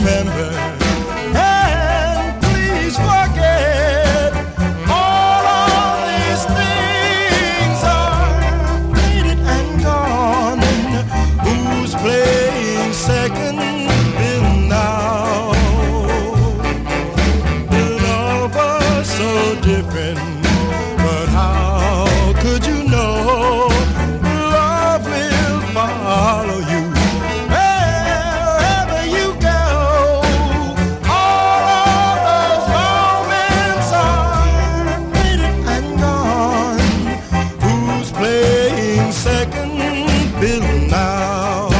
remember and please forget. All of these things are faded and gone. Who's playing second fiddle now? Love was so different, but how could you know love will follow you wherever you go? All of those moments are faded and gone. Who's playing second fiddle now?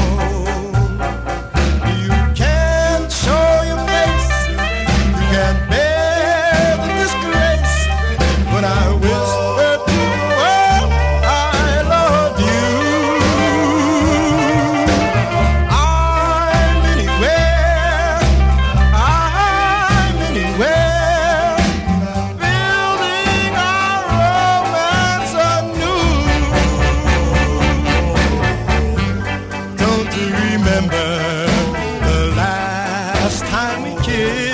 You can't show your face, you can't bear the disgrace when I whisper to the world I love you. I'm anywhere, building our romance anew. Don't you remember the last time we kissed?